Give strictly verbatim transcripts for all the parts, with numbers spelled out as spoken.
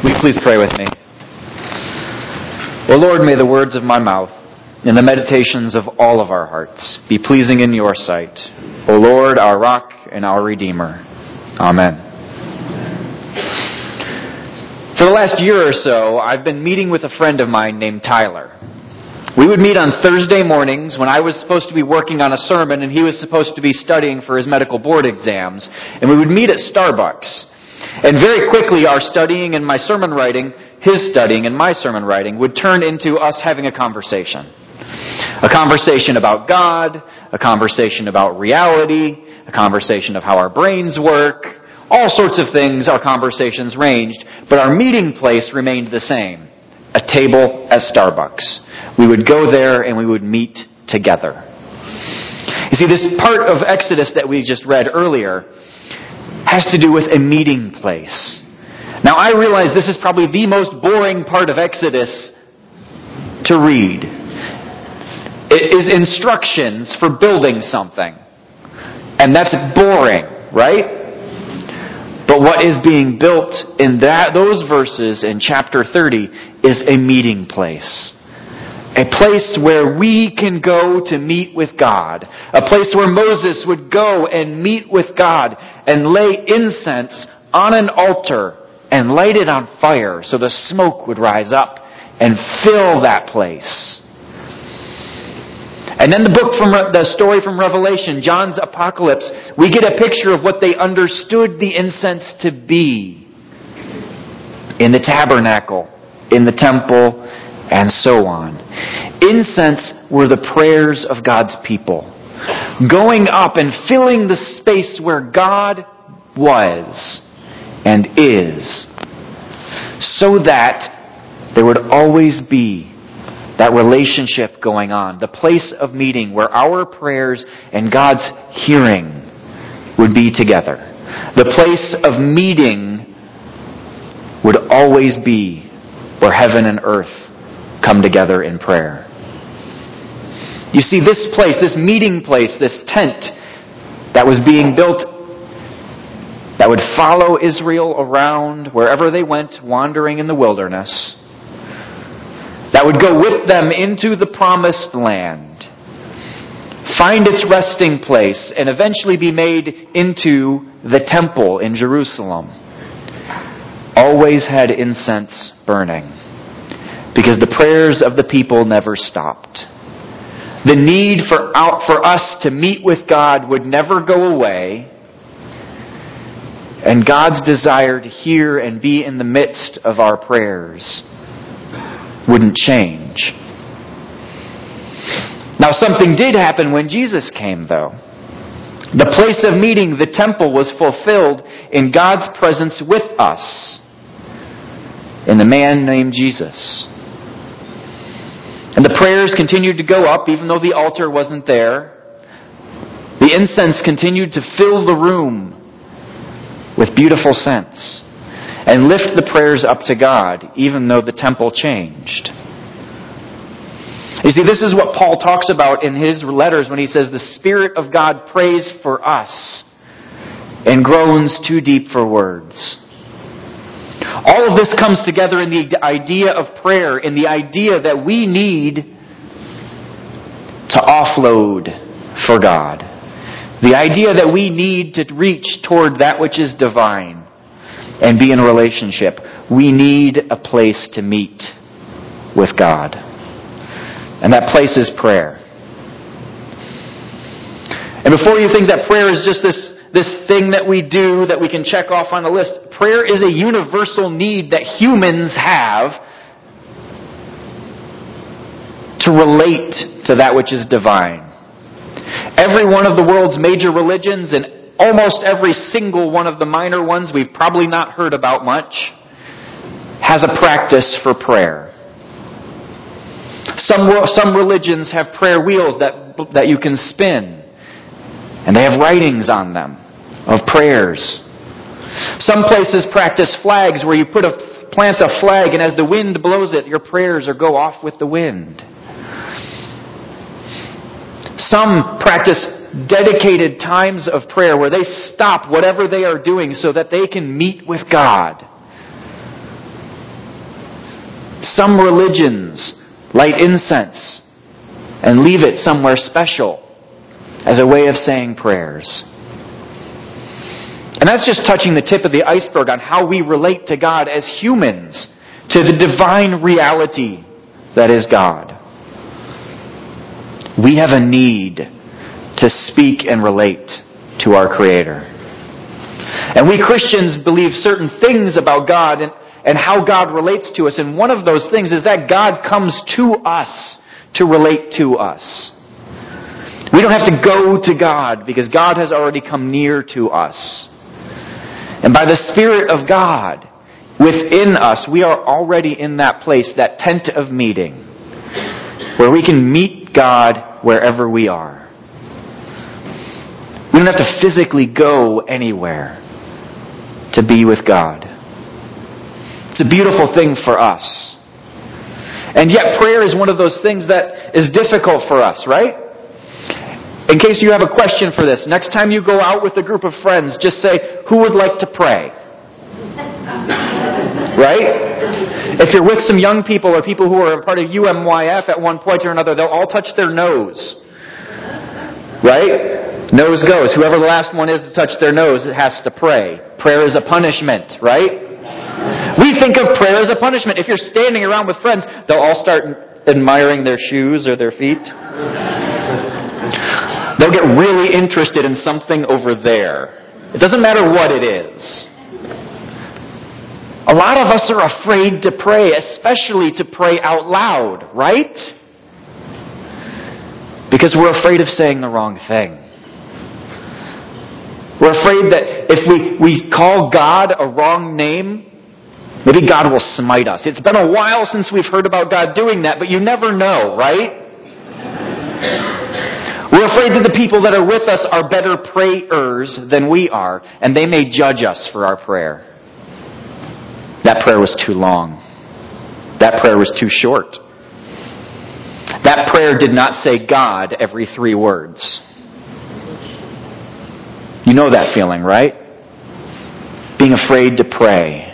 Will you please pray with me? O Lord, may the words of my mouth and the meditations of all of our hearts be pleasing in your sight. O Lord, our rock and our redeemer. Amen. For the last year or so, I've been meeting with a friend of mine named Tyler. We would meet on Thursday mornings when I was supposed to be working on a sermon and he was supposed to be studying for his medical board exams. And we would meet at Starbucks. And very quickly, our studying and my sermon writing, his studying and my sermon writing, would turn into us having a conversation. A conversation about God, a conversation about reality, a conversation of how our brains work. All sorts of things our conversations ranged, but our meeting place remained the same. A table at Starbucks. We would go there and we would meet together. You see, this part of Exodus that we just read earlier has to do with a meeting place. Now, I realize this is probably the most boring part of Exodus to read. It is instructions for building something. And that's boring, right? But what is being built in that those verses in chapter thirty is a meeting place. A place where we can go to meet with God. A place where Moses would go and meet with God and lay incense on an altar and light it on fire so the smoke would rise up and fill that place. And then the book from the story from Revelation, John's Apocalypse, we get a picture of what they understood the incense to be in the tabernacle, in the temple, and so on. Incense were the prayers of God's people, going up and filling the space where God was and is, so that there would always be that relationship going on, the place of meeting where our prayers and God's hearing would be together. The place of meeting would always be where heaven and earth come together in prayer. You see, this place, this meeting place, this tent that was being built that would follow Israel around wherever they went, wandering in the wilderness, that would go with them into the promised land, find its resting place, and eventually be made into the temple in Jerusalem, always had incense burning. Because the prayers of the people never stopped. The need for out for us to meet with God would never go away. And God's desire to hear and be in the midst of our prayers wouldn't change. Now, something did happen when Jesus came, though. The place of meeting, the temple, was fulfilled in God's presence with us, in the man named Jesus. And the prayers continued to go up even though the altar wasn't there. The incense continued to fill the room with beautiful scents and lift the prayers up to God even though the temple changed. You see, this is what Paul talks about in his letters when he says the Spirit of God prays for us and groans too deep for words. All of this comes together in the idea of prayer, in the idea that we need to offload for God. The idea that we need to reach toward that which is divine and be in a relationship. We need a place to meet with God. And that place is prayer. And before you think that prayer is just this This thing that we do that we can check off on a list. Prayer is a universal need that humans have to relate to that which is divine. Every one of the world's major religions and almost every single one of the minor ones we've probably not heard about much has a practice for prayer. Some, some religions have prayer wheels that, that you can spin. And they have writings on them of prayers. Some places practice flags where you put a plant a flag and as the wind blows it, your prayers are go off with the wind. Some practice dedicated times of prayer where they stop whatever they are doing so that they can meet with God. Some religions light incense and leave it somewhere special as a way of saying prayers. And that's just touching the tip of the iceberg on how we relate to God as humans, to the divine reality that is God. We have a need to speak and relate to our Creator. And we Christians believe certain things about God and, and how God relates to us. And one of those things is that God comes to us to relate to us. We don't have to go to God because God has already come near to us. And by the Spirit of God within us, we are already in that place, that tent of meeting, where we can meet God wherever we are. We don't have to physically go anywhere to be with God. It's a beautiful thing for us. And yet prayer is one of those things that is difficult for us, right? In case you have a question for this, next time you go out with a group of friends, just say, who would like to pray? Right? If you're with some young people or people who are a part of U M Y F at one point or another, they'll all touch their nose. Right? Nose goes. Whoever the last one is to touch their nose has to pray. Prayer is a punishment, right? We think of prayer as a punishment. If you're standing around with friends, they'll all start admiring their shoes or their feet. They'll get really interested in something over there. It doesn't matter what it is. A lot of us are afraid to pray, especially to pray out loud, right? Because we're afraid of saying the wrong thing. We're afraid that if we, we call God a wrong name, maybe God will smite us. It's been a while since we've heard about God doing that, but you never know, right? We're afraid that the people that are with us are better prayers than we are, and they may judge us for our prayer. That prayer was too long. That prayer was too short. That prayer did not say God every three words. You know that feeling, right? Being afraid to pray.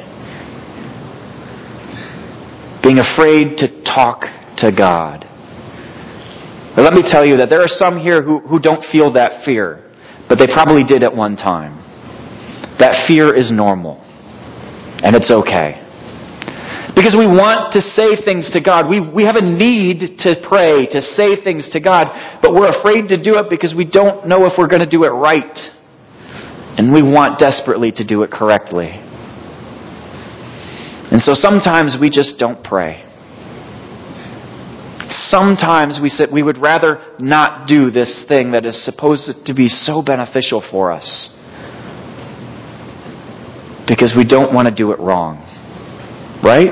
Being afraid to talk to God. But let me tell you that there are some here who, who don't feel that fear, but they probably did at one time. That fear is normal. And it's okay. Because we want to say things to God. We, we have a need to pray, to say things to God, but we're afraid to do it because we don't know if we're going to do it right. And we want desperately to do it correctly. And so sometimes we just don't pray. Sometimes we said we would rather not do this thing that is supposed to be so beneficial for us. Because we don't want to do it wrong. Right?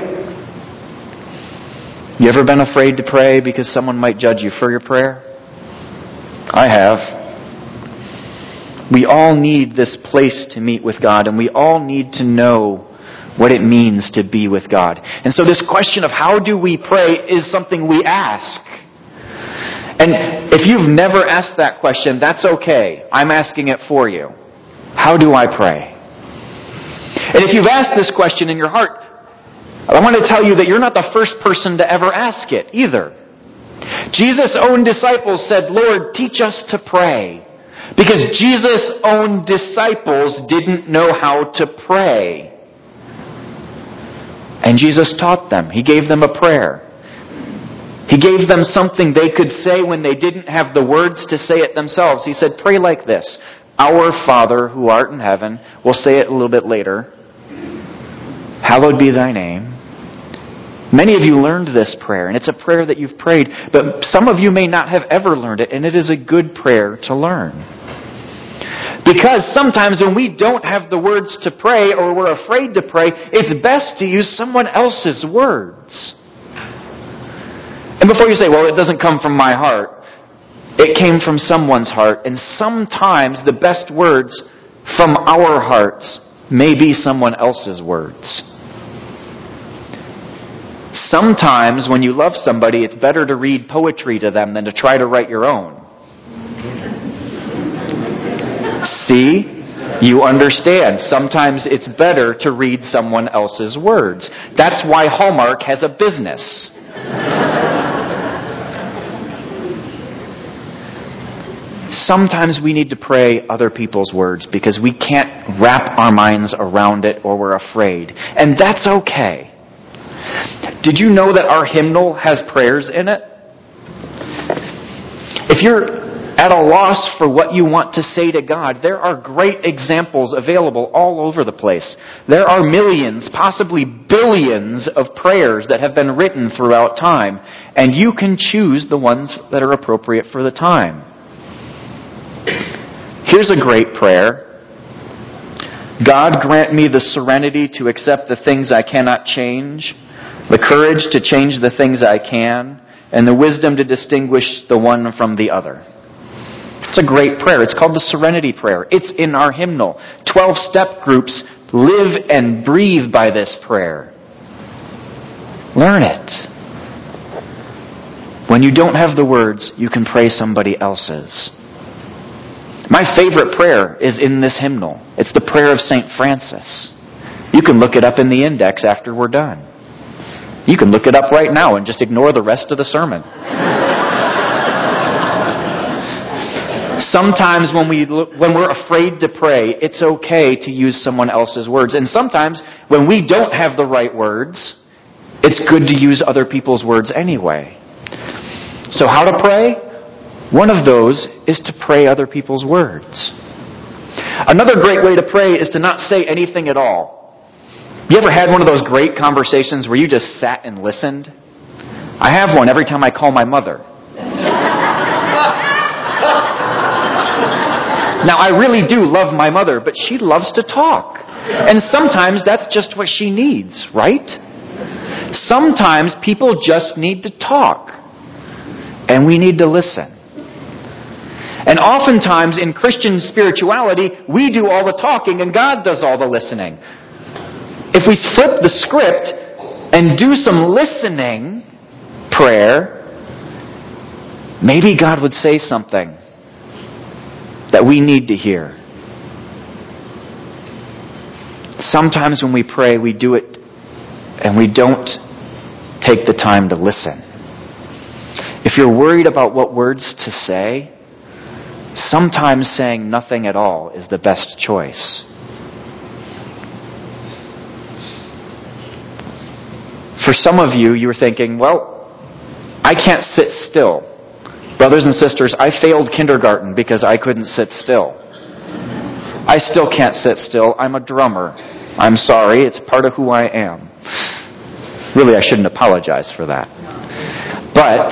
You ever been afraid to pray because someone might judge you for your prayer? I have. We all need this place to meet with God, and we all need to know what it means to be with God. And so this question of how do we pray is something we ask. And if you've never asked that question, that's okay. I'm asking it for you. How do I pray? And if you've asked this question in your heart, I want to tell you that you're not the first person to ever ask it either. Jesus' own disciples said, Lord, teach us to pray. Because Jesus' own disciples didn't know how to pray. And Jesus taught them. He gave them a prayer. He gave them something they could say when they didn't have the words to say it themselves. He said, pray like this. Our Father who art in heaven. We'll say it a little bit later. Hallowed be thy name. Many of you learned this prayer, and it's a prayer that you've prayed, but some of you may not have ever learned it, and it is a good prayer to learn. Because sometimes when we don't have the words to pray, or we're afraid to pray, it's best to use someone else's words. And before you say, well, it doesn't come from my heart, it came from someone's heart, and sometimes the best words from our hearts may be someone else's words. Sometimes when you love somebody, it's better to read poetry to them than to try to write your own. See? You understand. Sometimes it's better to read someone else's words. That's why Hallmark has a business. Sometimes we need to pray other people's words because we can't wrap our minds around it or we're afraid. And that's okay. Did you know that our hymnal has prayers in it? If you're at a loss for what you want to say to God, there are great examples available all over the place. There are millions, possibly billions of prayers that have been written throughout time, and you can choose the ones that are appropriate for the time. Here's a great prayer. God, grant me the serenity to accept the things I cannot change, the courage to change the things I can, and the wisdom to distinguish the one from the other. It's a great prayer. It's called the Serenity Prayer. It's in our hymnal. Twelve-step groups live and breathe by this prayer. Learn it. When you don't have the words, you can pray somebody else's. My favorite prayer is in this hymnal. It's the prayer of Saint Francis. You can look it up in the index after we're done. You can look it up right now and just ignore the rest of the sermon. Sometimes when, we look, when we're afraid to pray, it's okay to use someone else's words. And sometimes when we don't have the right words, it's good to use other people's words anyway. So how to pray? One of those is to pray other people's words. Another great way to pray is to not say anything at all. You ever had one of those great conversations where you just sat and listened? I have one every time I call my mother. Now, I really do love my mother, but she loves to talk. And sometimes that's just what she needs, right? Sometimes people just need to talk. And we need to listen. And oftentimes in Christian spirituality, we do all the talking and God does all the listening. If we flip the script and do some listening prayer, maybe God would say something that we need to hear. Sometimes when we pray, we do it and we don't take the time to listen. If you're worried about what words to say, sometimes saying nothing at all is the best choice. For some of you, you're thinking, well, I can't sit still. Brothers and sisters, I failed kindergarten because I couldn't sit still. I still can't sit still. I'm a drummer. I'm sorry. It's part of who I am. Really, I shouldn't apologize for that. But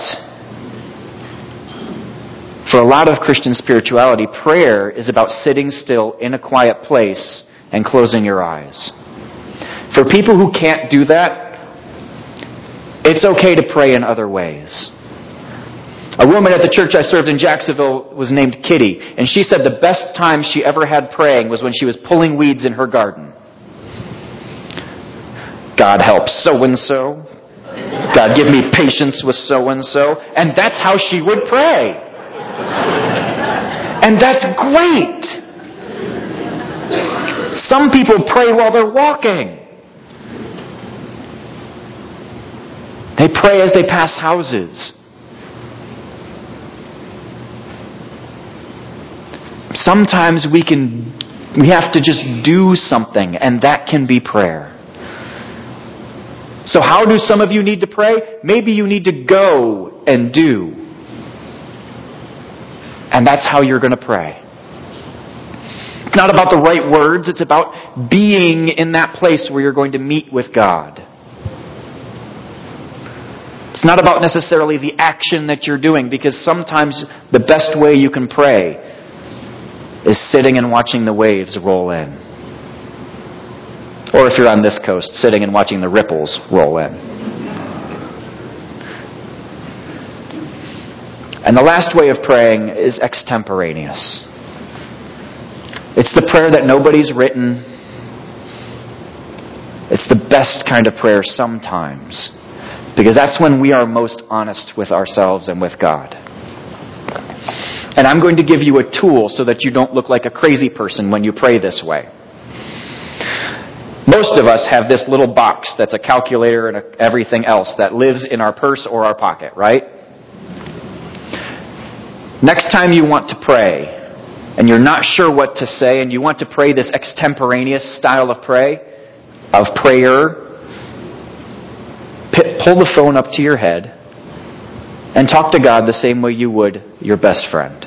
for a lot of Christian spirituality, prayer is about sitting still in a quiet place and closing your eyes. For people who can't do that, it's okay to pray in other ways. A woman at the church I served in Jacksonville was named Kitty, and she said the best time she ever had praying was when she was pulling weeds in her garden. God help so-and-so. God give me patience with so-and-so. And that's how she would pray. And that's great. Some people pray while they're walking. They pray as they pass houses. Sometimes we can, we have to just do something, and that can be prayer. So how do some of you need to pray? Maybe you need to go and do. And that's how you're going to pray. It's not about the right words. It's about being in that place where you're going to meet with God. It's not about necessarily the action that you're doing, because sometimes the best way you can pray is sitting and watching the waves roll in. Or if you're on this coast, sitting and watching the ripples roll in. And the last way of praying is extemporaneous. It's the prayer that nobody's written. It's the best kind of prayer sometimes, because that's when we are most honest with ourselves and with God. And I'm going to give you a tool so that you don't look like a crazy person when you pray this way. Most of us have this little box that's a calculator and a, everything else that lives in our purse or our pocket, right? Next time you want to pray, and you're not sure what to say, and you want to pray this extemporaneous style of pray, of prayer, pull the phone up to your head and talk to God the same way you would your best friend.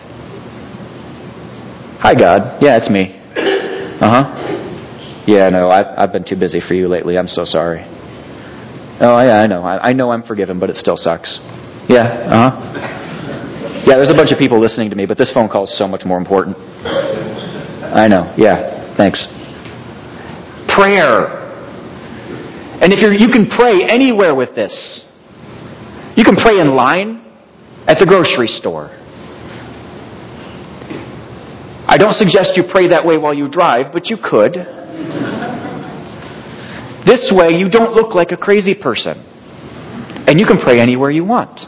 Hi, God. Yeah, it's me. Uh-huh. Yeah, no, I've, I've been too busy for you lately. I'm so sorry. Oh, yeah, I know. I, I know I'm forgiven, but it still sucks. Yeah, uh-huh. Yeah, there's a bunch of people listening to me, but this phone call is so much more important. I know. Yeah, thanks. Prayer. And if you're, you can pray anywhere with this. You can pray in line at the grocery store. I don't suggest you pray that way while you drive, but you could. This way, you don't look like a crazy person. And you can pray anywhere you want.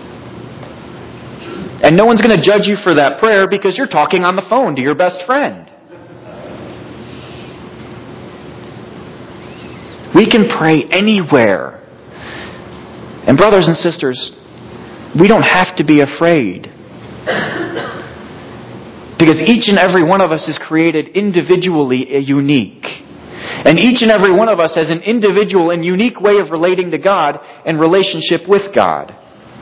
And no one's going to judge you for that prayer because you're talking on the phone to your best friend. We can pray anywhere. And brothers and sisters, we don't have to be afraid. Because each and every one of us is created individually unique. And each and every one of us has an individual and unique way of relating to God and relationship with God.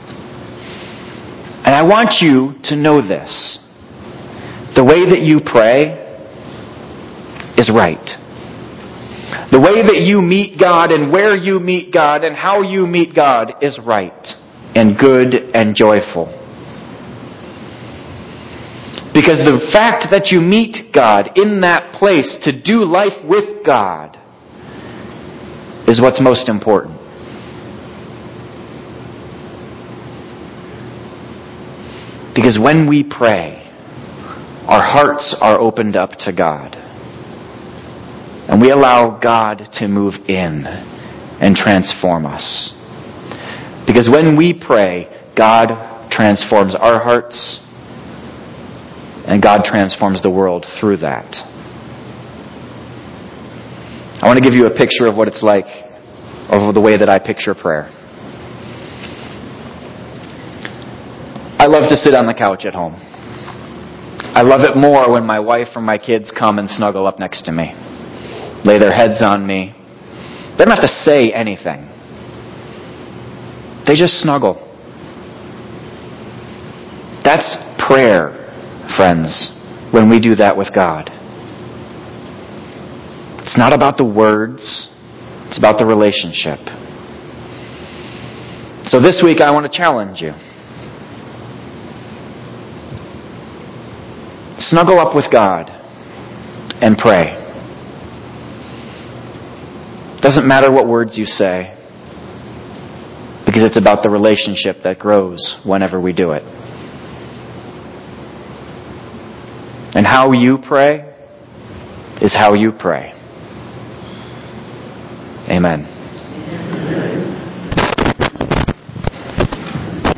And I want you to know this. The way that you pray is right. The way that you meet God and where you meet God and how you meet God is right and good and joyful. Because the fact that you meet God in that place to do life with God is what's most important. Because when we pray, our hearts are opened up to God. And we allow God to move in and transform us. Because when we pray, God transforms our hearts. And God transforms the world through that. I want to give you a picture of what it's like, of the way that I picture prayer. I love to sit on the couch at home. I love it more when my wife or my kids come and snuggle up next to me. Lay their heads on me. They don't have to say anything. They just snuggle. That's prayer, friends, when we do that with God. It's not about the words. It's about the relationship. So this week I want to challenge you. Snuggle up with God and pray. Doesn't matter what words you say, because it's about the relationship that grows whenever we do it. And how you pray is how you pray. Amen.